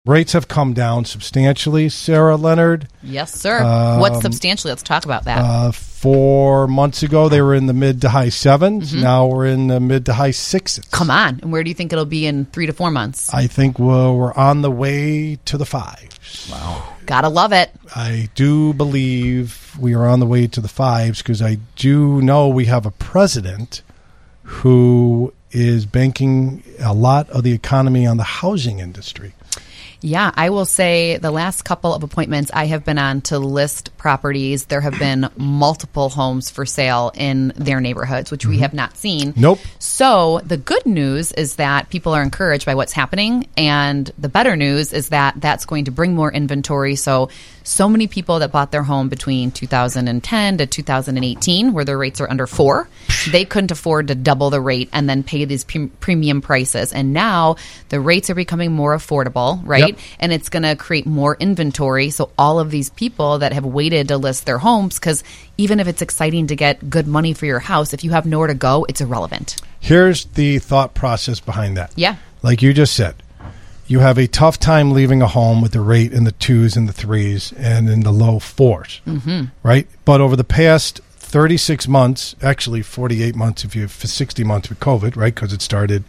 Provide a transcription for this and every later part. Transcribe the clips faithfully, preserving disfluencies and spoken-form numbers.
Rates have come down substantially, Sarah Leonard. Yes, sir. Um, What's substantially? Let's talk about that. Uh, four months ago, they were in the mid to high sevens. Mm-hmm. Now we're in the mid to high sixes. Come on. And where do you think it'll be in three to four months? I think we're, we're on the way to the fives. Wow. Gotta love it. I do believe we are on the way to the fives because I do know we have a president who is banking a lot of the economy on the housing industry. Yeah, I will say the last couple of appointments I have been on to list properties, there have been multiple homes for sale in their neighborhoods, which mm-hmm. we have not seen. Nope. So the good news is that people are encouraged by what's happening, and the better news is that that's going to bring more inventory. So, so many people that bought their home between two thousand ten to two thousand eighteen, where their rates are under four, they couldn't afford to double the rate and then pay these pre- premium prices. And now the rates are becoming more affordable, right? Yep. And it's going to create more inventory. So all of these people that have waited to list their homes, because even if it's exciting to get good money for your house, if you have nowhere to go, it's irrelevant. Here's the thought process behind that. Yeah. Like you just said, you have a tough time leaving a home with the rate in the twos and the threes and in the low fours, mm-hmm. right? But over the past thirty-six months, actually forty-eight months if you have sixty months with COVID, right? Because it started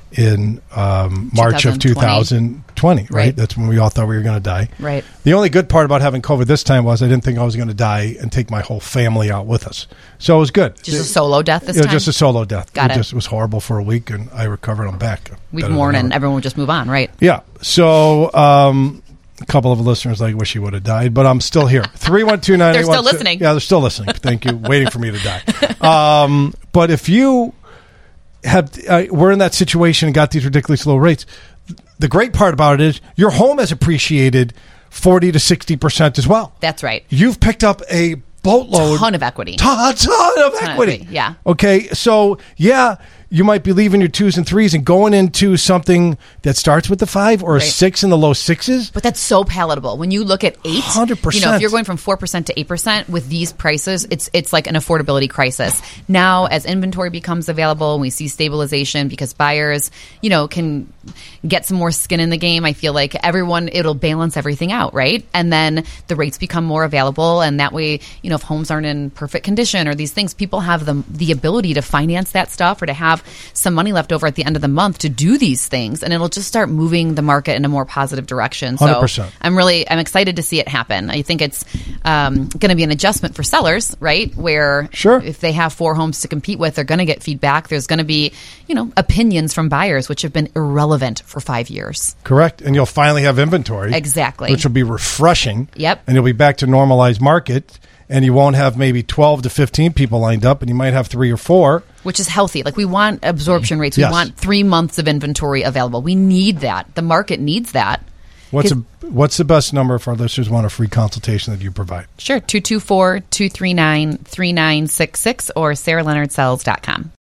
in um, March of two thousand twenty, right? right? That's when we all thought we were going to die. Right. The only good part about having COVID this time was I didn't think I was going to die and take my whole family out with us. So it was good. Just it, a solo death this it was time? Just a solo death. Got it. it. Just was horrible for a week, and I recovered. I'm back. We'd mourn, and everyone would just move on, right? Yeah. So um, a couple of listeners like wish he would have died, but I'm still here. three one two nine. They're still listening. Yeah, they're still listening. Thank you. Waiting for me to die. Um, but if you have, uh, we're in that situation and got these ridiculously low rates, the great part about it is your home has appreciated forty to sixty percent as well. That's right. You've picked up a boatload. Ton of equity. Ton, ton of ton equity. Of equity. Yeah. Okay. So, yeah, you might be leaving your twos and threes and going into something that starts with the five or right. a six in the low sixes. But that's so palatable. When you look at eight, one hundred percent. You know, if you're going from four percent to eight percent with these prices, it's it's like an affordability crisis. Now, as inventory becomes available and we see stabilization because buyers, you know, can get some more skin in the game, I feel like everyone, it'll balance everything out, right? And then the rates become more available, and that way, you know, if homes aren't in perfect condition or these things, people have the, the ability to finance that stuff or to have some money left over at the end of the month to do these things, and it'll just start moving the market in a more positive direction. So one hundred percent. I'm really, I'm excited to see it happen. I think it's um, going to be an adjustment for sellers, right? Where sure. if they have four homes to compete with, they're going to get feedback. There's going to be, you know, opinions from buyers, which have been irrelevant for five years. Correct. And you'll finally have inventory. Exactly. Which will be refreshing. Yep. And you'll be back to normalized market. And you won't have maybe twelve to fifteen people lined up, and you might have three or four. Which is healthy. Like, we want absorption rates. We yes. want three months of inventory available. We need that. The market needs that. What's a, what's the best number if our listeners want a free consultation that you provide? Sure. two two four, two three nine, three nine six six or sarah leonard sells dot com.